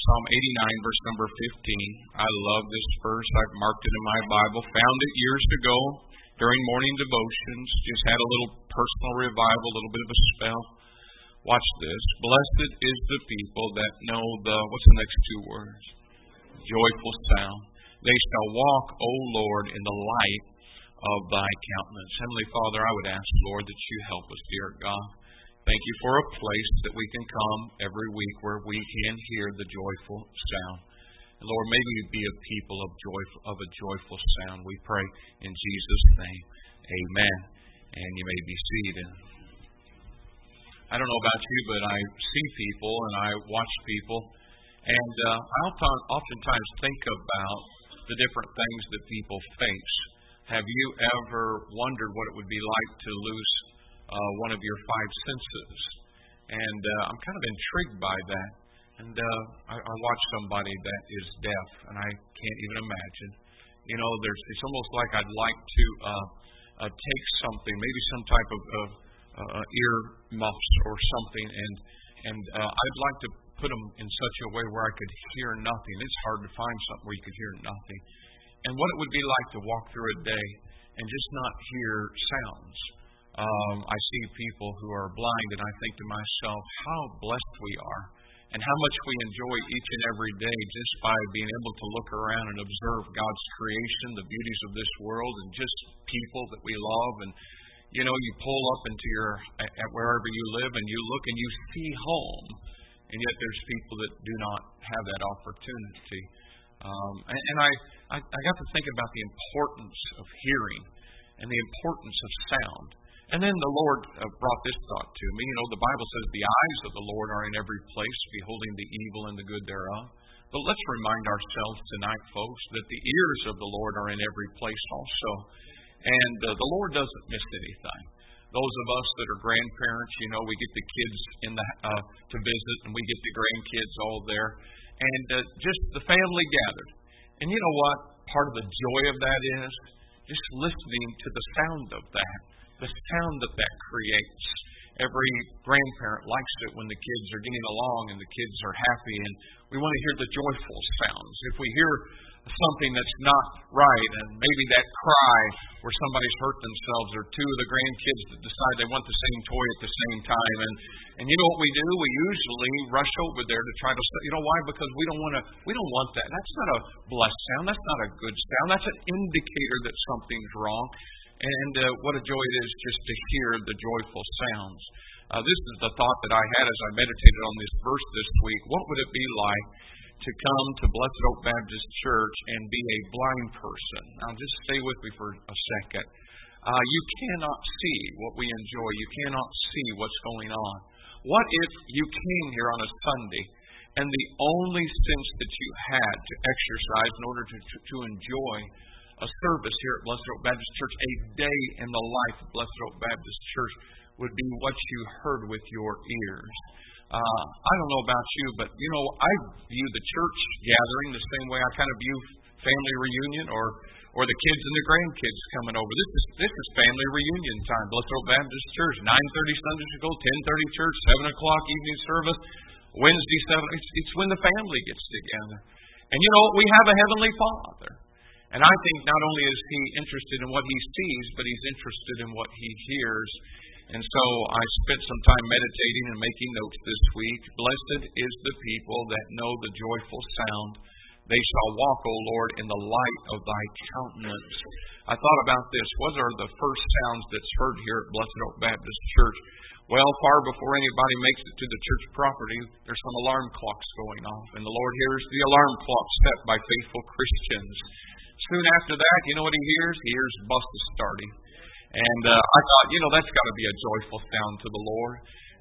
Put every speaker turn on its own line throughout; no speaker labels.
Psalm 89, verse number 15. I love this verse. I've marked it in my Bible. Found it years ago during morning devotions. Just had a little personal revival, a little bit of a spell. Watch this. Blessed is the people that know what's the next two words? Joyful sound. They shall walk, O Lord, in the light of thy countenance. Heavenly Father, I would ask, Lord, that you help us, dear God. Thank you for a place that we can come every week where we can hear the joyful sound. And Lord, may we be a people of a joyful sound. We pray in Jesus' name. Amen. And you may be seated. I don't know about you, but I see people and I watch people, and I oftentimes think about the different things that people face. Have you ever wondered what it would be like to lose one of your five senses? And I'm kind of intrigued by that. And I watch somebody that is deaf, and I can't even imagine. You know, it's almost like I'd like to take something, maybe some type of ear muffs or something, and I'd like to put them in such a way where I could hear nothing. It's hard to find something where you could hear nothing. And what it would be like to walk through a day and just not hear sounds. I see people who are blind, and I think to myself, how blessed we are, and how much we enjoy each and every day just by being able to look around and observe God's creation, the beauties of this world, and just people that we love. And you know, you pull up into at wherever you live, and you look and you see home, and yet there's people that do not have that opportunity. And I got to think about the importance of hearing and the importance of sound. And then the Lord brought this thought to me. You know, the Bible says the eyes of the Lord are in every place, beholding the evil and the good thereof. But let's remind ourselves tonight, folks, that the ears of the Lord are in every place also. And the Lord doesn't miss anything. Those of us that are grandparents, you know, we get the kids to visit, and we get the grandkids all there. And just the family gathered. And you know what? Part of the joy of that is just listening to the sound of that. The sound that creates. Every grandparent likes it when the kids are getting along and the kids are happy, and we want to hear the joyful sounds. If we hear something that's not right, and maybe that cry where somebody's hurt themselves, or two of the grandkids that decide they want the same toy at the same time, and you know what we do? We usually rush over there to try to, you know why? Because we don't want that. That's not a blessed sound. That's not a good sound. That's an indicator that something's wrong. And what a joy it is just to hear the joyful sounds. This is the thought that I had as I meditated on this verse this week. What would it be like to come to Blessed Oak Baptist Church and be a blind person? Now just stay with me for a second. You cannot see what we enjoy. You cannot see what's going on. What if you came here on a Sunday and the only sense that you had to exercise in order to enjoy a service here at Blessed Oak Baptist Church, a day in the life of Blessed Oak Baptist Church, would be what you heard with your ears? I don't know about you, but you know, I view the church gathering the same way I kind of view family reunion or the kids and the grandkids coming over. This is family reunion time. Blessed Oak Baptist Church, 9:30 Sunday school, 10:30 church, 7 o'clock evening service, Wednesday 7. It's when the family gets together. And you know, we have a Heavenly Father. And I think not only is He interested in what He sees, but He's interested in what He hears. And so I spent some time meditating and making notes this week. Blessed is the people that know the joyful sound. They shall walk, O Lord, in the light of thy countenance. I thought about this. What are the first sounds that's heard here at Blessed Oak Baptist Church? Well, far before anybody makes it to the church property, there's some alarm clocks going off. And the Lord hears the alarm clocks set by faithful Christians. Soon after that, you know what He hears? He hears buses starting. And I thought, you know, that's got to be a joyful sound to the Lord.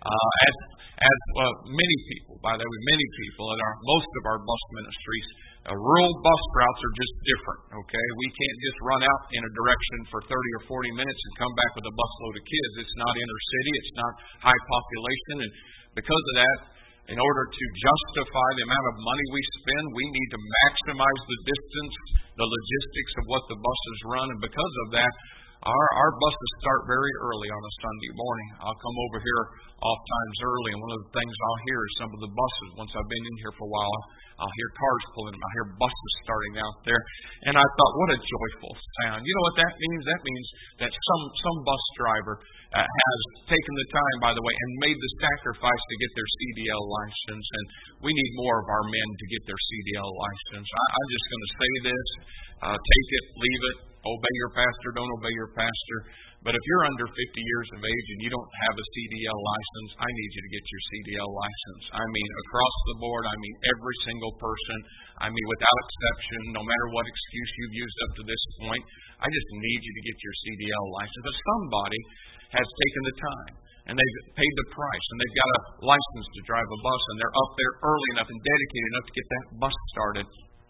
As many people, by the way, many people at most of our bus ministries, rural bus routes are just different, okay? We can't just run out in a direction for 30 or 40 minutes and come back with a busload of kids. It's not inner city. It's not high population. And because of that, in order to justify the amount of money we spend, we need to maximize the distance, the logistics of what the buses run. And because of that, Our buses start very early on a Sunday morning. I'll come over here oft times early, and one of the things I'll hear is some of the buses. Once I've been in here for a while, I'll hear cars pulling them. I hear buses starting out there. And I thought, what a joyful sound. You know what that means? That means that some bus driver has taken the time, by the way, and made the sacrifice to get their CDL license. And we need more of our men to get their CDL license. I'm just going to say this. Take it, leave it, obey your pastor, don't obey your pastor. But if you're under 50 years of age and you don't have a CDL license, I need you to get your CDL license. I mean, across the board, I mean, every single person, I mean, without exception, no matter what excuse you've used up to this point, I just need you to get your CDL license. If somebody has taken the time and they've paid the price and they've got a license to drive a bus and they're up there early enough and dedicated enough to get that bus started,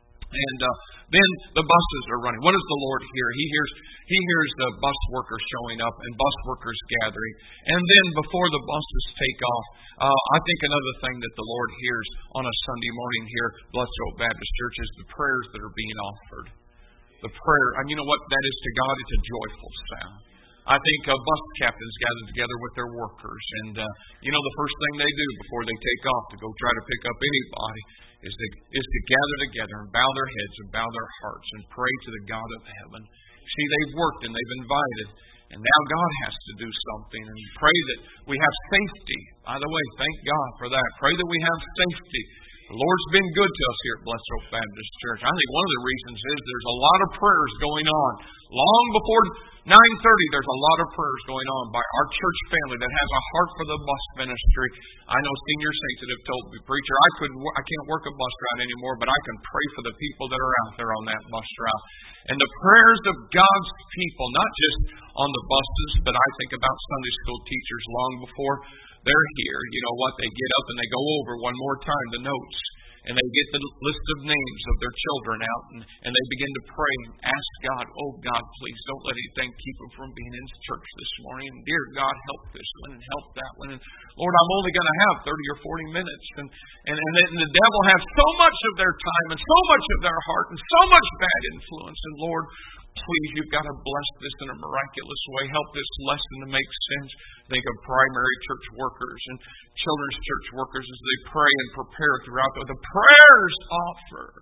and then the buses are running. What does the Lord hear? He hears the bus workers showing up and bus workers gathering. And then before the buses take off, I think another thing that the Lord hears on a Sunday morning here, Blessed Oak Baptist Church, is the prayers that are being offered. The prayer, and you know what that is to God? It's a joyful sound. I think bus captains gather together with their workers, and the first thing they do before they take off to go try to pick up anybody is to gather together and bow their heads and bow their hearts and pray to the God of heaven. See, they've worked and they've invited, and now God has to do something, and pray that we have safety. By the way, thank God for that. Pray that we have safety. The Lord's been good to us here at Blessed Oak Baptist Church. I think one of the reasons is there's a lot of prayers going on. Long before 9:30, there's a lot of prayers going on by our church family that has a heart for the bus ministry. I know senior saints that have told me, Preacher, I can't work a bus route anymore, but I can pray for the people that are out there on that bus route. And the prayers of God's people, not just on the buses, but I think about Sunday school teachers long before they're here. You know what? They get up and they go over one more time the notes. And they get the list of names of their children out, and they begin to pray and ask God, oh God, please don't let anything keep them from being in church this morning. And dear God, help this one and help that one. And Lord, I'm only going to have 30 or 40 minutes. And the devil has so much of their time and so much of their heart and so much bad influence. And Lord, please, you've got to bless this in a miraculous way. Help this lesson to make sense. Think of primary church workers and children's church workers as they pray and prepare throughout the prayers offered.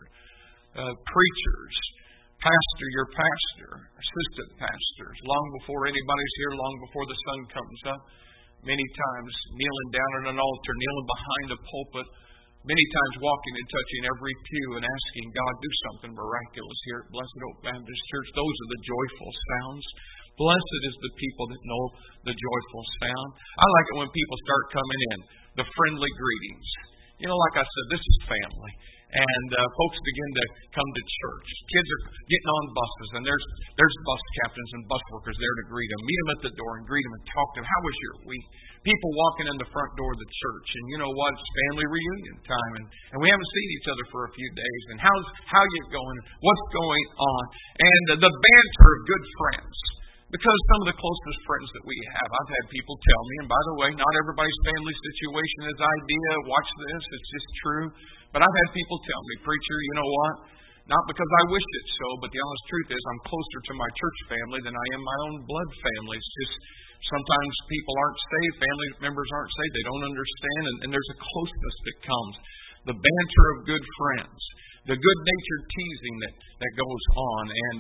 Preachers, pastor, your pastor, assistant pastors, long before anybody's here, long before the sun comes up, many times kneeling down on an altar, kneeling behind a pulpit, many times walking and touching every pew and asking God, do something miraculous here at Blessed Oak Baptist Church. Those are the joyful sounds. Blessed is the people that know the joyful sound. I like it when people start coming in, the friendly greetings. You know, like I said, this is family. And folks begin to come to church. Kids are getting on buses, and there's bus captains and bus workers there to greet them. Meet them at the door and greet them and talk to them. How was your week? People walking in the front door of the church. And you know what? It's family reunion time. And we haven't seen each other for a few days. And how you going? What's going on? And the banter of good friends. Because some of the closest friends that we have, I've had people tell me, and by the way, not everybody's family situation is ideal. Watch this, it's just true. But I've had people tell me, Preacher, you know what? Not because I wished it so, but the honest truth is I'm closer to my church family than I am my own blood family. It's just sometimes people aren't saved, family members aren't saved, they don't understand, and there's a closeness that comes. The banter of good friends. The good-natured teasing that goes on. And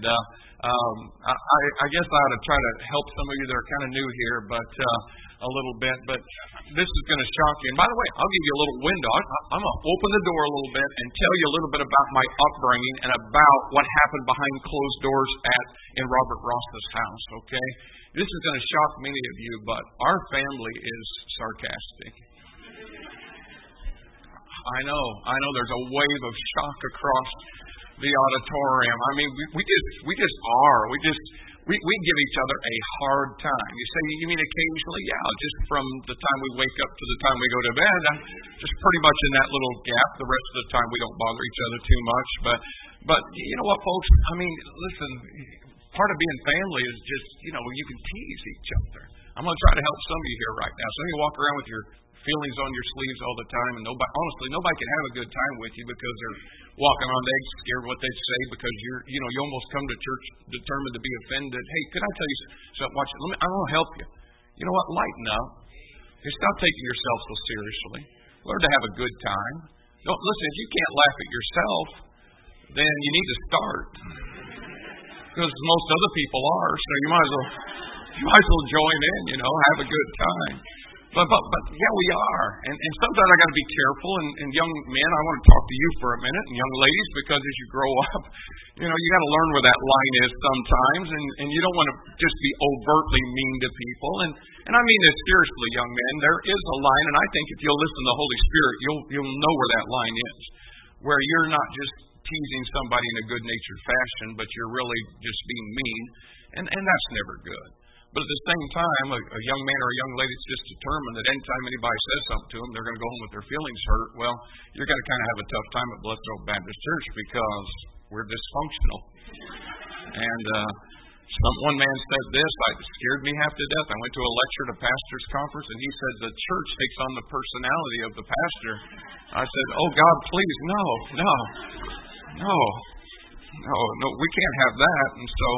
I guess I ought to try to help some of you that are kind of new here, but a little bit. But this is going to shock you. And by the way, I'll give you a little window. I'm going to open the door a little bit and tell you a little bit about my upbringing and about what happened behind closed doors in Robert Ross's house, okay? This is going to shock many of you, but our family is sarcastic. I know there's a wave of shock across the auditorium. I mean, we just are. We give each other a hard time. You say, you mean occasionally? Yeah, just from the time we wake up to the time we go to bed. I'm just pretty much in that little gap. The rest of the time we don't bother each other too much. But you know what, folks? I mean, listen, part of being family is just, you can tease each other. I'm going to try to help some of you here right now. Some of you walk around with your feelings on your sleeves all the time, and nobody can have a good time with you because they're walking on eggs, scared what they'd say because you almost come to church determined to be offended. Hey, could I tell you something? Watch it. I want to help you. You know what? Lighten up. Stop taking yourself so seriously. Learn to have a good time. Don't listen. If you can't laugh at yourself, then you need to start, because most other people are. So you might as well join in. Have a good time. But yeah, we are. And sometimes I got to be careful. And young men, I want to talk to you for a minute, and young ladies, because as you grow up, you got to learn where that line is sometimes, and you don't want to just be overtly mean to people. And I mean this seriously, young men. There is a line, and I think if you'll listen to the Holy Spirit, you'll know where that line is, where you're not just teasing somebody in a good-natured fashion, but you're really just being mean, and that's never good. But at the same time, a young man or a young lady is just determined that anytime anybody says something to them, they're going to go home with their feelings hurt. Well, you're going to kind of have a tough time at Blessed Oak Baptist Church because we're dysfunctional. And one man said this, it scared me half to death. I went to a lecture at a pastor's conference, and he said the church takes on the personality of the pastor. I said, oh, God, please, no, we can't have that. And so,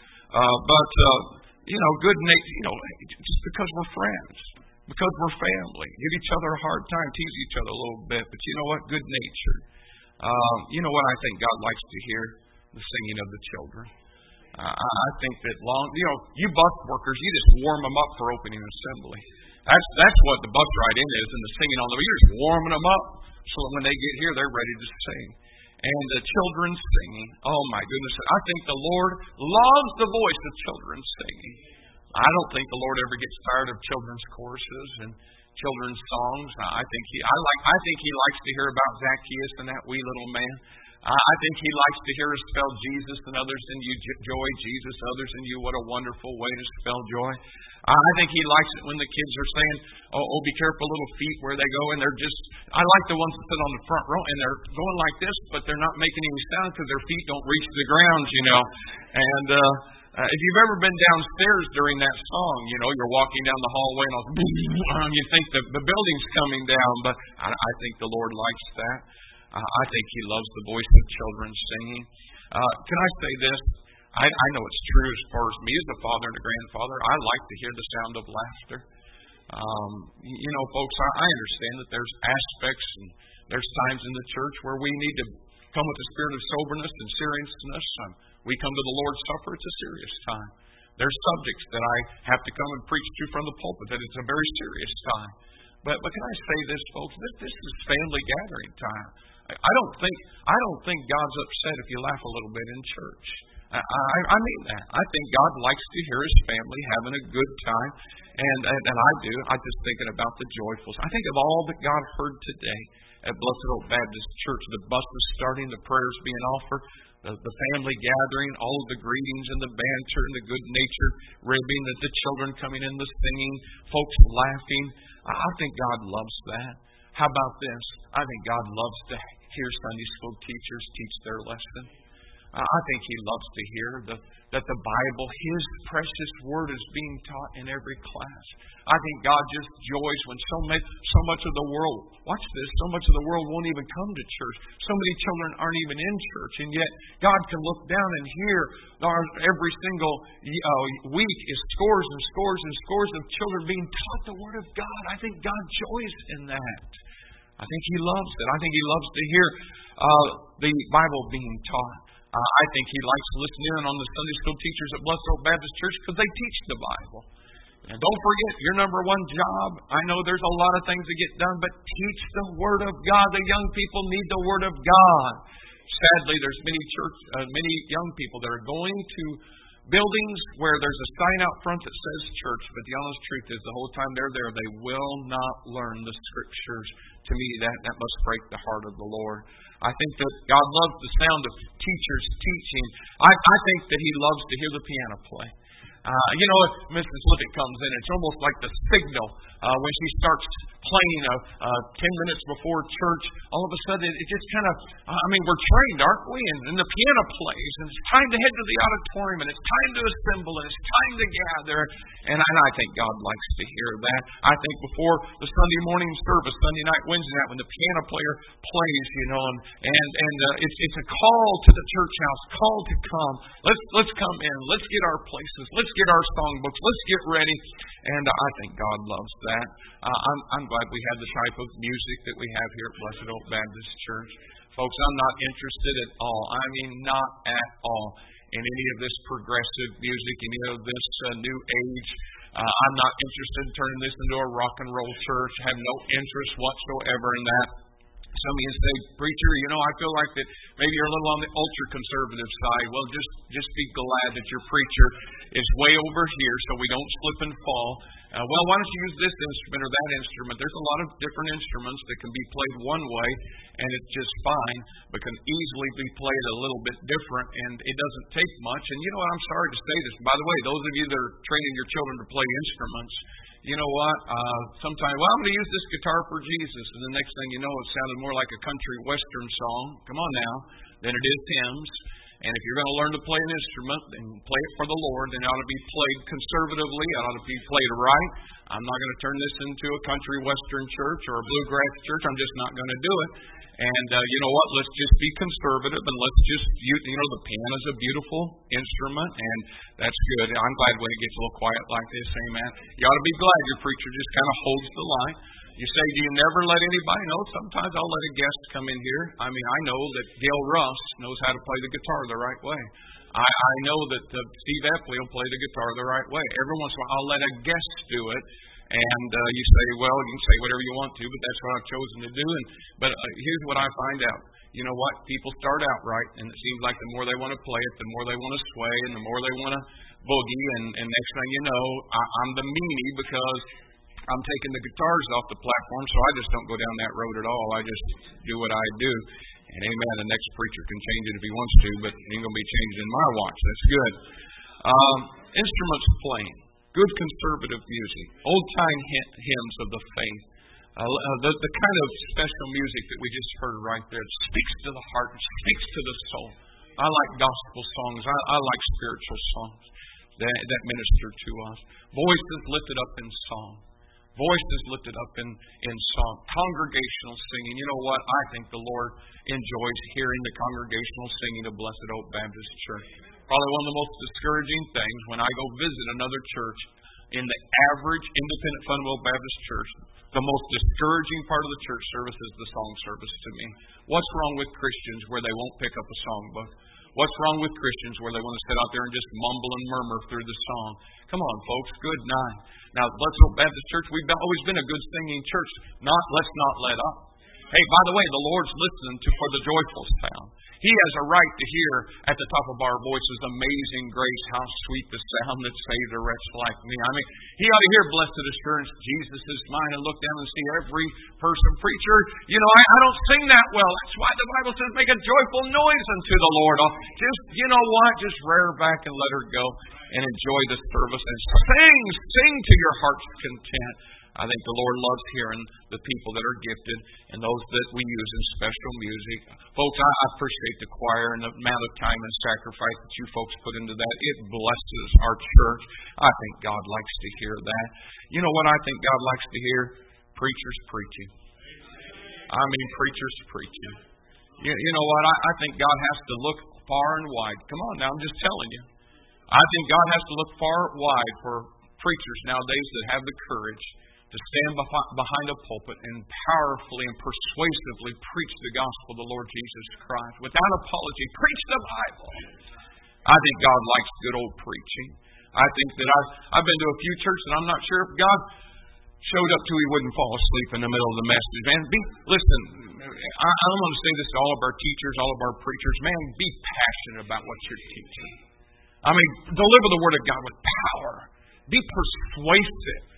just because we're friends, because we're family, give each other a hard time, tease each other a little bit, but you know what? Good nature. You know what I think God likes to hear? The singing of the children. I think that you bus workers, you just warm them up for opening assembly. That's what the bus ride in is, and the singing on the way. You're just warming them up so that when they get here, they're ready to sing. And the children singing. Oh, my goodness. I think the Lord loves the voice of children singing. I don't think the Lord ever gets tired of children's choruses and children's songs. I think he likes to hear about Zacchaeus and that wee little man. I think he likes to hear us spell Jesus and others in you joy, Jesus, others in you. What a wonderful way to spell joy. I think he likes it when the kids are saying, oh, be careful, little feet, where they go. And I like the ones that sit on the front row, and they're going like this, but they're not making any sound because their feet don't reach the ground, And if you've ever been downstairs during that song, you're walking down the hallway, and you think the building's coming down, but I think the Lord likes that. I think he loves the voice of children singing. Can I say this? I know it's true as far as me as a father and a grandfather. I like to hear the sound of laughter. Folks, I understand that there's aspects and there's times in the church where we need to come with a spirit of soberness and seriousness. We come to the Lord's Supper, it's a serious time. There's subjects that I have to come and preach to from the pulpit that it's a very serious time. But can I say this, folks? This is family gathering time. I don't think God's upset if you laugh a little bit in church. I mean that. I think God likes to hear his family having a good time, and I do. I'm just thinking about the joyfuls. I think of all that God heard today at Blessed Oak Baptist Church. The buses starting, the prayers being offered, the family gathering, all of the greetings and the banter and the good nature ribbing, the children coming in, the singing, folks laughing. I think God loves that. How about this? I think God loves to hear Sunday school teachers teach their lesson. I think he loves to hear that the Bible, his precious word, is being taught in every class. I think God just joys when so much of the world, watch this, so much of the world won't even come to church. So many children aren't even in church, and yet God can look down and hear every single week is scores and scores and scores of children being taught the Word of God. I think God joys in that. I think he loves it. I think he loves to hear the Bible being taught. I think he likes listening in on the Sunday school teachers at Blessed Oak Baptist Church because they teach the Bible. And don't forget, your number one job, I know there's a lot of things to get done, but teach the Word of God. The young people need the Word of God. Sadly, there's many young people that are going to buildings where there's a sign out front that says church, but the honest truth is the whole time they're there, they will not learn the Scriptures. To me, that must break the heart of the Lord. I think that God loves the sound of teachers teaching. I think that he loves to hear the piano play. If Mrs. Lippett comes in, it's almost like the signal when she starts playing 10 minutes before church, all of a sudden it just kind of, we're trained, aren't we? And the piano plays, and it's time to head to the auditorium, and it's time to assemble, and it's time to gather. And I think God likes to hear that. I think before the Sunday morning service, Sunday night, Wednesday night, when the piano player plays, and it's a call to the church house, call to come. Let's come in. Let's get our places. Let's get our songbooks. Let's get ready. And I think God loves that. I'm glad we have the type of music that we have here at Blessed Oak Baptist Church. Folks, I'm not interested at all. Not at all in any of this progressive music, any of this new age. I'm not interested in turning this into a rock and roll church. I have no interest whatsoever in that. Some of you say, preacher, I feel like that maybe you're a little on the ultra-conservative side. Well, just be glad that your preacher is way over here so we don't slip and fall. Well, why don't you use this instrument or that instrument? There's a lot of different instruments that can be played one way, and it's just fine, but can easily be played a little bit different, and it doesn't take much. And you know what? I'm sorry to say this. By the way, those of you that are training your children to play instruments, you know what? Sometimes, I'm going to use this guitar for Jesus, and the next thing you know, it sounded more like a country western song. Come on now, than it is hymns. And if you're going to learn to play an instrument and play it for the Lord, then it ought to be played conservatively. It ought to be played right. I'm not going to turn this into a country western church or a bluegrass church. I'm just not going to do it. And you know what? Let's just be conservative, and let's just, the piano is a beautiful instrument, and that's good. I'm glad when it gets a little quiet like this, amen. You ought to be glad your preacher just kind of holds the line. You say, do you never let anybody know? Sometimes I'll let a guest come in here. I know that Gail Russ knows how to play the guitar the right way. I know that Steve Epley will play the guitar the right way. Every once in a while, I'll let a guest do it. And you say, well, you can say whatever you want to, but that's what I've chosen to do. But here's what I find out. You know what? People start out right, and it seems like the more they want to play it, the more they want to sway, and the more they want to boogie. And next thing you know, I'm the meanie because I'm taking the guitars off the platform, so I just don't go down that road at all. I just do what I do. And amen, the next preacher can change it if he wants to, but it ain't going to be changed in my watch. That's good. Instruments playing. Good conservative music, old-time hymns of the faith, the kind of special music that we just heard right there. It speaks to the heart, it speaks to the soul. I like gospel songs. I like spiritual songs that minister to us. Voices lifted up in song. Voices lifted up in song. Congregational singing. You know what? I think the Lord enjoys hearing the congregational singing of Blessed Oak Baptist Church. Probably one of the most discouraging things when I go visit another church in the average independent fundamental Baptist church, the most discouraging part of the church service is the song service to me. What's wrong with Christians where they won't pick up a songbook? What's wrong with Christians where they want to sit out there and just mumble and murmur through the song? Come on, folks. Good night. Now, Blessed Oak Baptist Church, we've always been a good singing church. Let's not let up. Hey, by the way, the Lord's listening for the joyful sound. He has a right to hear at the top of our voices, amazing grace, how sweet the sound that saved a wretch like me. He ought to hear blessed assurance, Jesus is mine, and look down and see every person. Preacher, I don't sing that well. That's why the Bible says make a joyful noise unto the Lord. Just rear back and let her go and enjoy the service and sing to your heart's content. I think the Lord loves hearing the people that are gifted and those that we use in special music. Folks, I appreciate the choir and the amount of time and sacrifice that you folks put into that. It blesses our church. I think God likes to hear that. You know what I think God likes to hear? Preachers preaching. Preachers preaching. You know what? I think God has to look far and wide. Come on now, I'm just telling you. I think God has to look far and wide for preachers nowadays that have the courage to stand behind a pulpit and powerfully and persuasively preach the gospel of the Lord Jesus Christ without apology. Preach the Bible. I think God likes good old preaching. I think that I've been to a few churches and I'm not sure if God showed up till he wouldn't fall asleep in the middle of the message. Man, listen, I want to say this to all of our teachers, all of our preachers. Man, be passionate about what you're teaching. Deliver the Word of God with power. Be persuasive.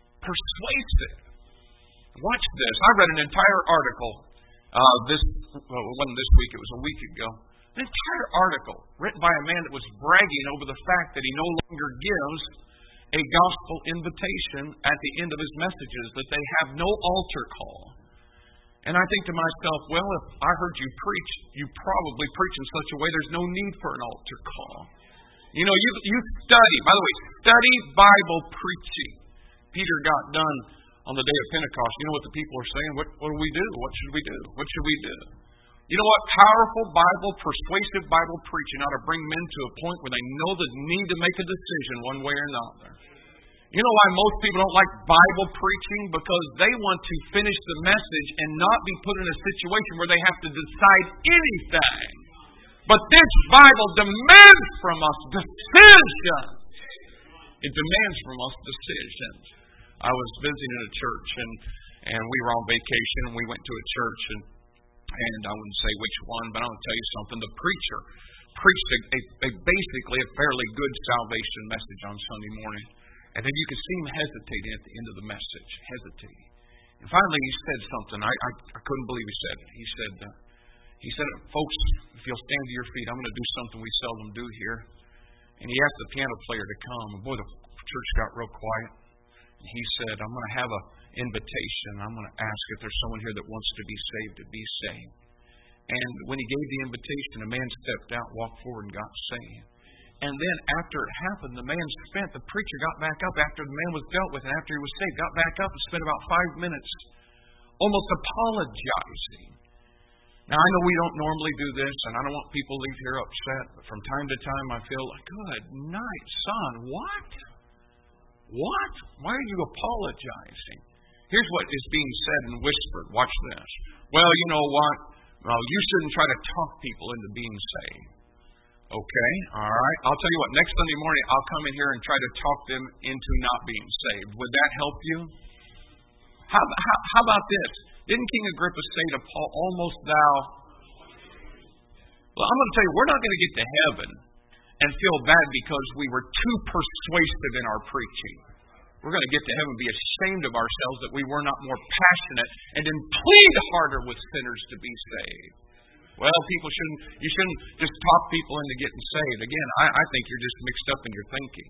Watch this. I read an entire article. It wasn't this week, it was a week ago. An entire article written by a man that was bragging over the fact that he no longer gives a gospel invitation at the end of his messages that they have no altar call. And I think to myself, well, if I heard you preach, you probably preach in such a way there's no need for an altar call. You know, you study, by the way, study Bible preaching. Peter got done on the day of Pentecost. You know what the people are saying? What do we do? What should we do? What should we do? You know what? Powerful Bible, persuasive Bible preaching ought to bring men to a point where they know the need to make a decision one way or another. You know why most people don't like Bible preaching? Because they want to finish the message and not be put in a situation where they have to decide anything. But this Bible demands from us decision. It demands from us decisions. I was visiting a church and we were on vacation and we went to a church and I wouldn't say which one, but I'm going to tell you something. The preacher preached basically a fairly good salvation message on Sunday morning. And then you could see him hesitating at the end of the message, hesitating. And finally he said something. I couldn't believe he said it. He said, folks, if you'll stand to your feet, I'm going to do something we seldom do here. And he asked the piano player to come. And boy, the church got real quiet. And he said, I'm going to have an invitation. I'm going to ask if there's someone here that wants to be saved, to be saved. And when he gave the invitation, a man stepped out, walked forward, and got saved. And then after it happened, the preacher got back up after the man was dealt with and after he was saved, got back up and spent about 5 minutes almost apologizing. Now, I know we don't normally do this, and I don't want people to leave here upset, but from time to time I feel like, good night, son. What? Why are you apologizing? Here's what is being said and whispered. Watch this. Well, you know what? Well, you shouldn't try to talk people into being saved. Okay, all right. I'll tell you what, next Sunday morning I'll come in here and try to talk them into not being saved. Would that help you? How about this? Didn't King Agrippa say to Paul, almost thou? Well, I'm going to tell you, we're not going to get to heaven and feel bad because we were too persuasive in our preaching. We're going to get to heaven and be ashamed of ourselves that we were not more passionate and then plead harder with sinners to be saved. Well, you shouldn't just talk people into getting saved. Again, I think you're just mixed up in your thinking.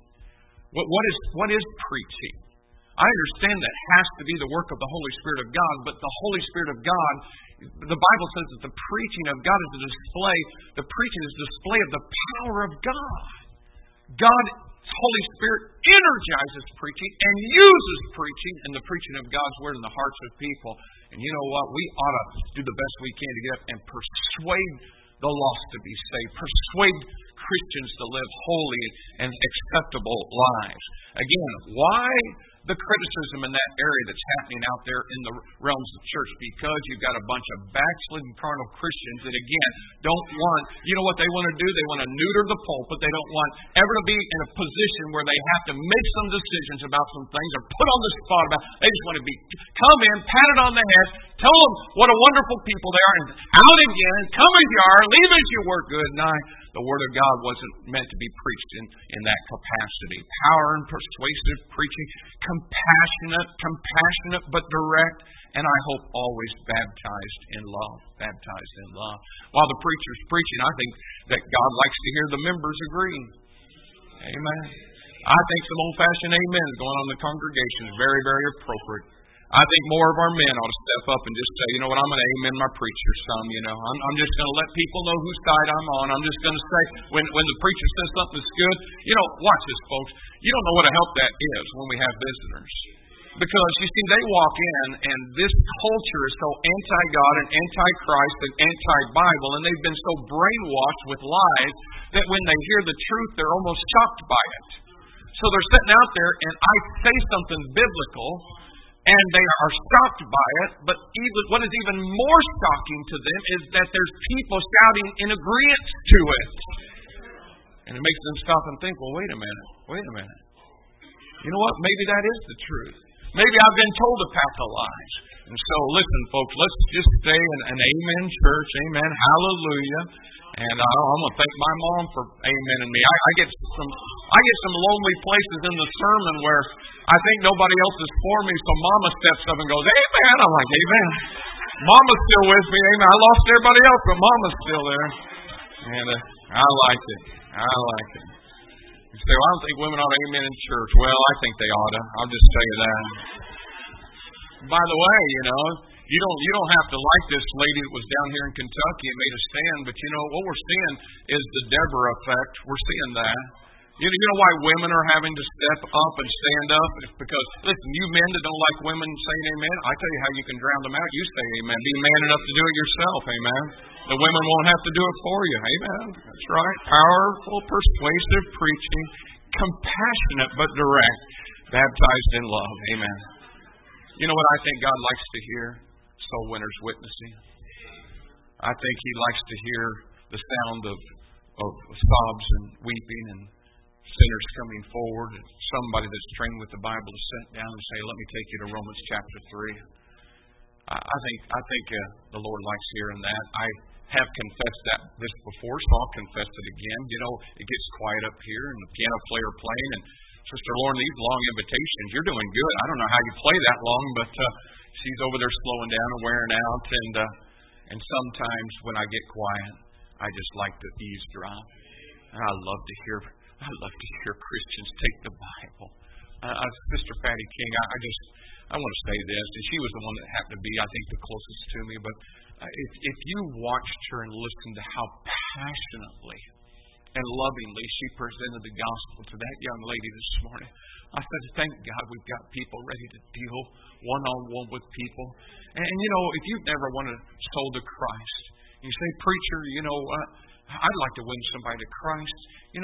What is preaching? I understand that has to be the work of the Holy Spirit of God, but the Holy Spirit of God, the Bible says that the preaching of God is a display. The preaching is a display of the power of God. God's Holy Spirit energizes preaching and uses preaching and the preaching of God's Word in the hearts of people. And you know what? We ought to do the best we can to get up and persuade the lost to be saved. Persuade Christians to live holy and acceptable lives. Again, why the criticism in that area that's happening out there in the realms of church? Because you've got a bunch of backslidden carnal Christians that, again, don't want, you know what they want to do? They want to neuter the pulpit. They don't want ever to be in a position where they have to make some decisions about some things or put on the spot about. They just want to come in, pat it on the head, tell them what a wonderful people they are, and out again, come as you are, leave as you were. Good night. The Word of God wasn't meant to be preached in that capacity. Power and persuasive preaching, compassionate but direct, and I hope always baptized in love. Baptized in love. While the preacher's preaching, I think that God likes to hear the members agree. Amen. I think some old-fashioned amens going on in the congregation is very, very appropriate. I think more of our men ought to step up and just say, you know what, I'm going to amen my preacher some, you know. I'm just going to let people know whose side I'm on. I'm just going to say, when the preacher says something that's good, you know, watch this, folks. You don't know what a help that is when we have visitors. Because, you see, they walk in, and this culture is so anti-God and anti-Christ and anti-Bible, and they've been so brainwashed with lies that when they hear the truth, they're almost shocked by it. So they're sitting out there, and I say something biblical, and they are shocked by it, but what is even more shocking to them is that there's people shouting in agreement to it. And it makes them stop and think, well, wait a minute. You know what? Maybe that is the truth. Maybe I've been told a pack of lies. And so, listen, folks, let's just stay in an amen church. Amen. Hallelujah. And I'm going to thank my mom for amening me. I get some lonely places in the sermon where I think nobody else is for me, so Mama steps up and goes, amen. I'm like, amen. Mama's still with me. Amen. I lost everybody else, but Mama's still there. And I like it. You say, well, I don't think women ought to amen in church. Well, I think they ought to. I'll just tell you that. By the way, you don't have to like this lady that was down here in Kentucky and made a stand, but what we're seeing is the Deborah effect. We're seeing that. You know why women are having to step up and stand up? It's because, listen, you men that don't like women saying amen, I tell you how you can drown them out. You say amen. Be man enough to do it yourself, amen. The women won't have to do it for you, amen. That's right. Powerful, persuasive preaching, compassionate but direct, baptized in love, amen. You know what I think God likes to hear? Soul winners witnessing. I think He likes to hear the sound of sobs and weeping and sinners coming forward, and somebody that's trained with the Bible to sit down and say, let me take you to Romans chapter 3. I think the Lord likes hearing that. I have confessed this before, so I'll confess it again. It gets quiet up here, and the piano player playing, and Sister Lauren, these long invitations, you're doing good. I don't know how you play that long, but she's over there slowing down and wearing out, and sometimes when I get quiet, I just like to eavesdrop. And I love to hear Christians take the Bible. Sister Patty King, I want to say this, and she was the one that happened to be, I think, the closest to me, but if you watched her and listened to how passionately and lovingly she presented the gospel to that young lady this morning, I said, thank God we've got people ready to deal one-on-one with people. And if you've never won a soul to Christ, you say, preacher, I'd like to win somebody to Christ. If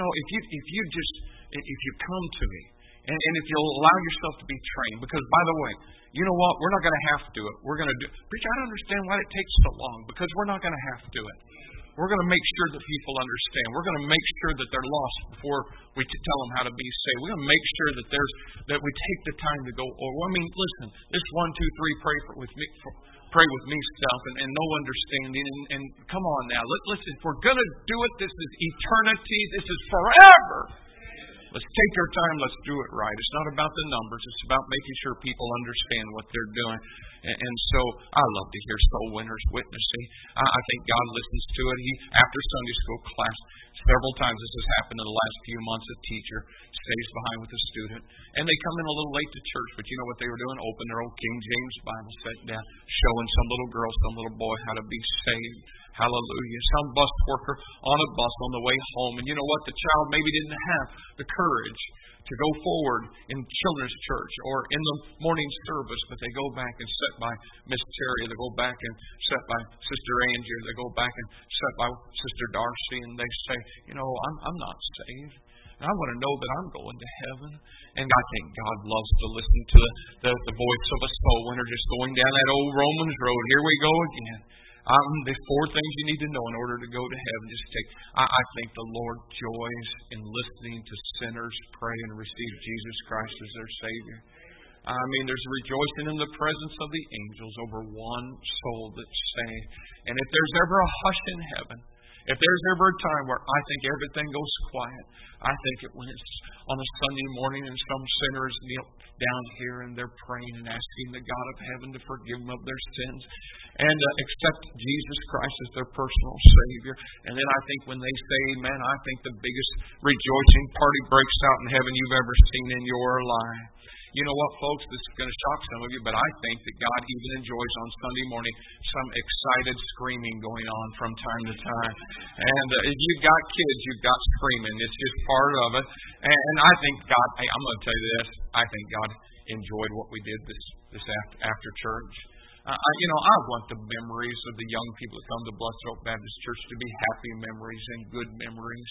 you come to me, and if you'll allow yourself to be trained, because by the way, you know what? We're not going to have to do it. We're going to do it. Preacher, I don't understand why it takes so long, because we're not going to have to do it. We're going to make sure that people understand. We're going to make sure that they're lost before we tell them how to be saved. We're going to make sure that we take the time to go. Listen, this 1, 2, 3, pray with me stuff and no understanding. And come on now, listen. If we're going to do it, this is eternity. This is forever. Let's take our time. Let's do it right. It's not about the numbers. It's about making sure people understand what they're doing. And so I love to hear soul winners witnessing. I think God listens to it. After Sunday school class, several times this has happened in the last few months, a teacher stays behind with a student, and they come in a little late to church, but you know what they were doing? Open their old King James Bible, sitting down, showing some little girl, some little boy how to be saved. Hallelujah. Some bus worker on a bus on the way home. And you know what? The child maybe didn't have the courage to go forward in children's church or in the morning service, but they go back and sit by Miss Terry. They go back and sit by Sister Angie. They go back and sit by Sister Darcy, and they say, I'm not saved. And I want to know that I'm going to heaven. And I think God loves to listen to the voice of a soul winner just going down that old Romans road. Here we go again. There's 4 things you need to know in order to go to heaven. I think the Lord joys in listening to sinners pray and receive Jesus Christ as their Savior. There's rejoicing in the presence of the angels over one soul that's saved. And if there's ever a hush in heaven, if there's ever a time where I think everything goes quiet, I think it when it's on a Sunday morning and some sinner is knelt down here and they're praying and asking the God of heaven to forgive them of their sins and accept Jesus Christ as their personal Savior. And then I think when they say amen, I think the biggest rejoicing party breaks out in heaven you've ever seen in your life. You know what, folks? This is going to shock some of you, but I think that God even enjoys on Sunday morning some excited screaming going on from time to time. And if you've got kids, you've got screaming. It's just part of it. And I think God, I'm going to tell you this, I think God enjoyed what we did this after church. I want the memories of the young people that come to Blessed Oak Baptist Church to be happy memories and good memories.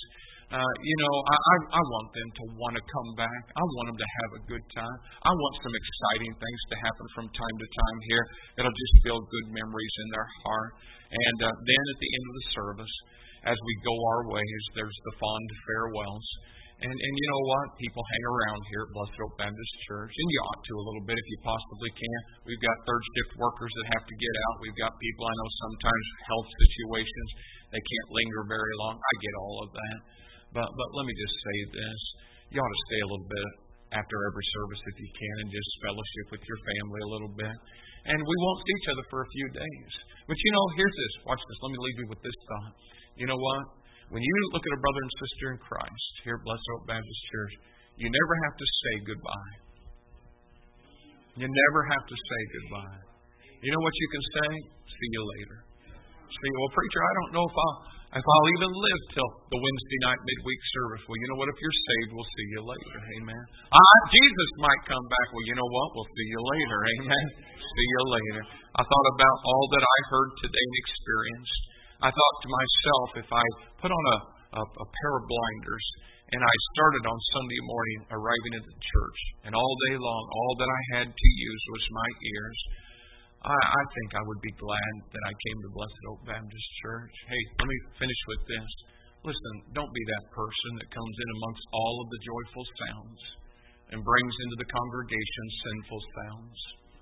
I want them to want to come back. I want them to have a good time. I want some exciting things to happen from time to time here that'll just build good memories in their heart. And then at the end of the service, as we go our ways, there's the fond farewells. And you know what? People hang around here at Blessed Oak Baptist Church, and you ought to a little bit if you possibly can. We've got third shift workers that have to get out. We've got people, I know sometimes health situations, they can't linger very long. I get all of that. But let me just say this. You ought to stay a little bit after every service if you can and just fellowship with your family a little bit. And we won't see each other for a few days. But here's this. Watch this. Let me leave you with this thought. You know what? When you look at a brother and sister in Christ here at Blessed Hope Baptist Church, you never have to say goodbye. You never have to say goodbye. You know what you can say? See you later. See, well, preacher, I don't know if I'll even live till the Wednesday night midweek service. Well, you know what? If you're saved, we'll see you later. Amen. Jesus might come back. Well, you know what? We'll see you later. Amen. See you later. I thought about all that I heard today and experienced. I thought to myself, if I put on a pair of blinders and I started on Sunday morning arriving at the church, and all day long, all that I had to use was my ears, I think I would be glad that I came to Blessed Hope Baptist Church. Hey, let me finish with this. Listen, don't be that person that comes in amongst all of the joyful sounds and brings into the congregation sinful sounds.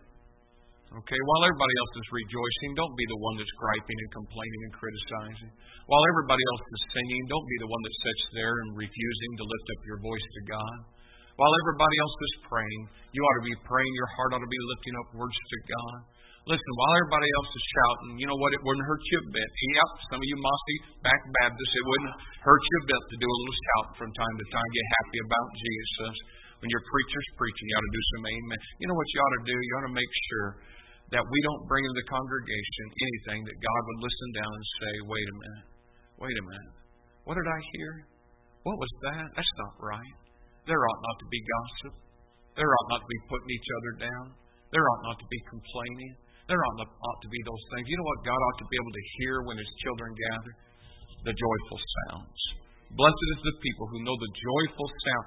Okay, while everybody else is rejoicing, don't be the one that's griping and complaining and criticizing. While everybody else is singing, don't be the one that sits there and refusing to lift up your voice to God. While everybody else is praying, you ought to be praying. Your heart ought to be lifting up words to God. Listen, while everybody else is shouting, you know what? It wouldn't hurt you a bit. Yep, some of you mossy back Baptists, it wouldn't hurt you a bit to do a little shouting from time to time. Get happy about Jesus. When your preacher's preaching, you ought to do some amen. You know what you ought to do? You ought to make sure that we don't bring into the congregation anything that God would listen down and say, wait a minute. What did I hear? What was that? That's not right. There ought not to be gossip. There ought not to be putting each other down. There ought not to be complaining. There ought to be those things. You know what God ought to be able to hear when His children gather? The joyful sounds. Blessed is the people who know the joyful sound.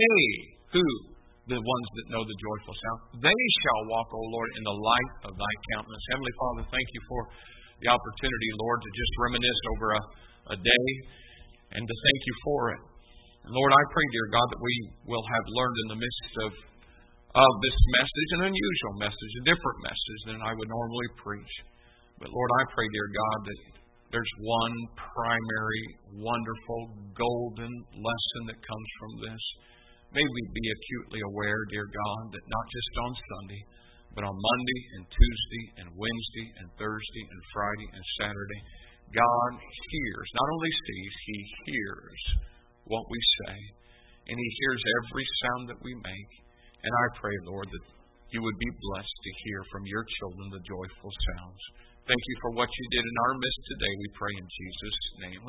The ones that know the joyful sound. They shall walk, O Lord, in the light of Thy countenance. Heavenly Father, thank You for the opportunity, Lord, to just reminisce over a day and to thank You for it. And Lord, I pray, dear God, that we will have learned in the midst of this message, an unusual message, a different message than I would normally preach. But Lord, I pray, dear God, that there's one primary, wonderful, golden lesson that comes from this. May we be acutely aware, dear God, that not just on Sunday, but on Monday and Tuesday and Wednesday and Thursday and Friday and Saturday, God hears, not only sees, He hears what we say. And He hears every sound that we make. And I pray, Lord, that You would be blessed to hear from Your children the joyful sounds. Thank You for what You did in our midst today, we pray in Jesus' name.